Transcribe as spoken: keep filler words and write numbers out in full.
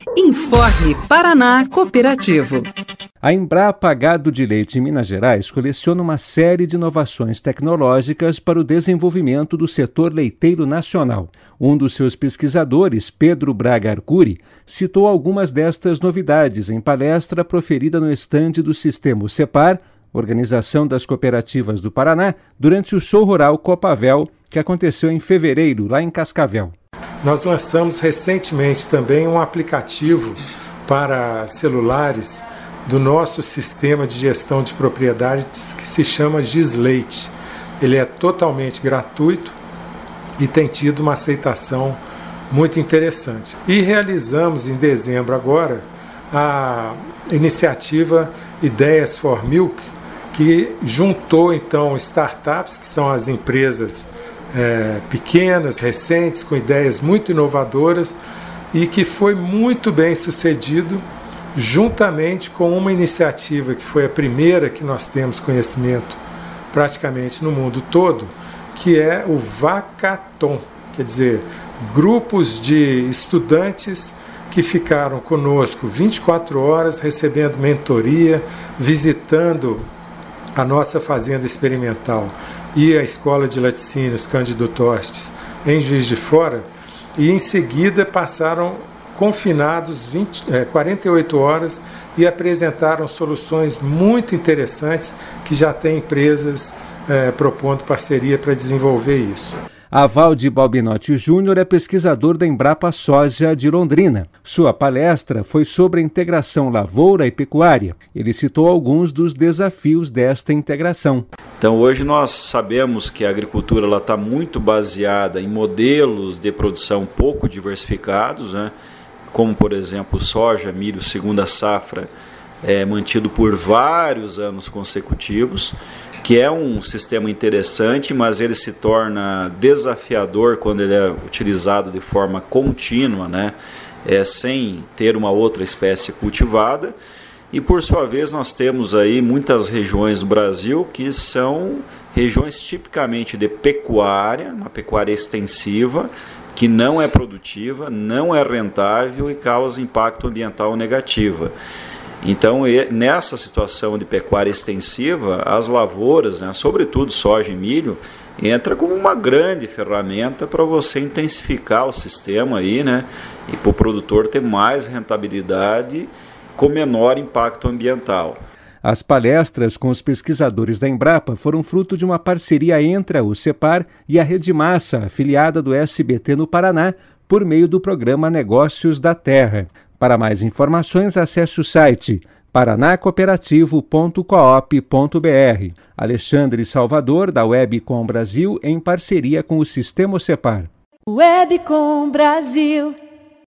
Informe Paraná Cooperativo. A Embrapa Gado de Leite em Minas Gerais coleciona uma série de inovações tecnológicas para o desenvolvimento do setor leiteiro nacional. Um dos seus pesquisadores, Pedro Braga Arcuri, citou algumas destas novidades em palestra proferida no estande do Sistema Cepar, Organização das Cooperativas do Paraná, durante o Show Rural Copavel, que aconteceu em fevereiro, lá em Cascavel. Nós lançamos recentemente também um aplicativo para celulares do nosso sistema de gestão de propriedades que se chama Gisleite. Ele é totalmente gratuito e tem tido uma aceitação muito interessante. E realizamos em dezembro agora a iniciativa Ideias for Milk, que juntou então startups, que são as empresas É, pequenas, recentes, com ideias muito inovadoras e que foi muito bem sucedido, juntamente com uma iniciativa que foi a primeira que nós temos conhecimento praticamente no mundo todo, que é o Vacathon, quer dizer, grupos de estudantes que ficaram conosco vinte e quatro horas recebendo mentoria, visitando a nossa fazenda experimental e a Escola de Laticínios Cândido Tostes em Juiz de Fora, e em seguida passaram confinados vinte, é, quarenta e oito horas e apresentaram soluções muito interessantes que já têm empresas é, propondo parceria para desenvolver isso. Avaldi Balbinotti Júnior é pesquisador da Embrapa Soja de Londrina. Sua palestra foi sobre a integração lavoura e pecuária. Ele citou alguns dos desafios desta integração. Então hoje nós sabemos que a agricultura está muito baseada em modelos de produção pouco diversificados, né? Como por exemplo soja, milho, segunda safra, é, mantido por vários anos consecutivos, que é um sistema interessante, mas ele se torna desafiador quando ele é utilizado de forma contínua, né? É, sem ter uma outra espécie cultivada. E por sua vez nós temos aí muitas regiões do Brasil que são regiões tipicamente de pecuária, uma pecuária extensiva, que não é produtiva, não é rentável e causa impacto ambiental negativo. Então, nessa situação de pecuária extensiva, as lavouras, né, sobretudo soja e milho, entra como uma grande ferramenta para você intensificar o sistema aí, né, e para o produtor ter mais rentabilidade com menor impacto ambiental. As palestras com os pesquisadores da Embrapa foram fruto de uma parceria entre a UCEPAR e a Rede Massa, afiliada do S B T no Paraná, por meio do programa Negócios da Terra. Para mais informações, acesse o site paraná cooperativo ponto coop ponto br. Alexandre Salvador, da Webcom Brasil, em parceria com o Sistema Cepar. Webcom Brasil.